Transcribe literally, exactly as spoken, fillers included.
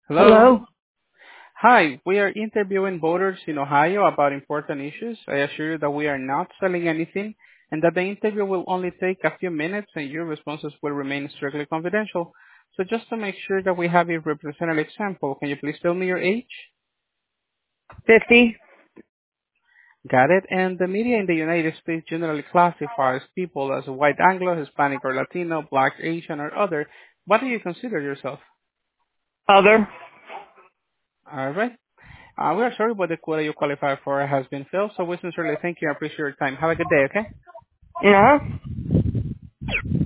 Hello. Hello? Hi, we are interviewing voters in Ohio about important issues. I assure you that we are not selling anything and that the interview will only take a few minutes and your responses will remain strictly confidential. So just to make sure that we have a representative sample, can you please tell me your age? fifty? Got it. And the media in the United States generally classifies people as white Anglo, Hispanic or Latino, Black, Asian or other. What do you consider yourself? Other? All right. Uh, we are sorry, but the quota you qualify for has been filled, so we sincerely thank you and appreciate your time. Have a good day, okay? Yeah?